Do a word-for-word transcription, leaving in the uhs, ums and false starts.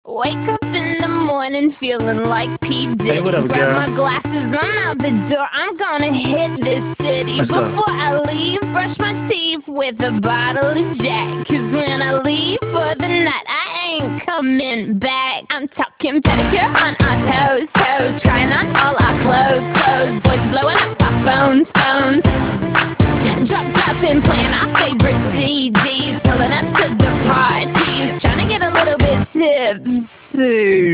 Wake up in the morning feeling like P. Diddy. Hey, what up, Grab girl? my glasses, I'm out the door. I'm gonna hit this city. Let's go. Before I leave, brush my teeth with a bottle of Jack. Cause when I leave for the night, I ain't coming back. I'm talking pedicure on our toes, toes. Trying on all our clothes, clothes. Boys blowing up our phones, phones. Drop tops and playing our favorite C Ds. Pulling up to the parties. Trying to get a little bit tipsy.